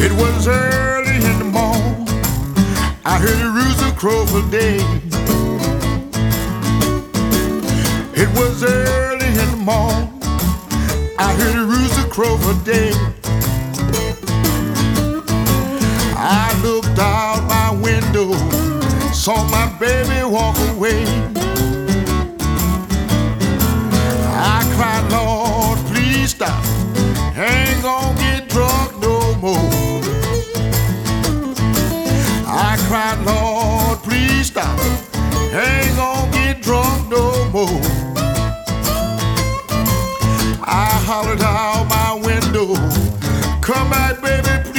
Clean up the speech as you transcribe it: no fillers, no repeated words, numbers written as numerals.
It was early in the morning. I heard the rooster crow for day. It was early in the morning. I heard the rooster crow for day. I looked out my window, saw my baby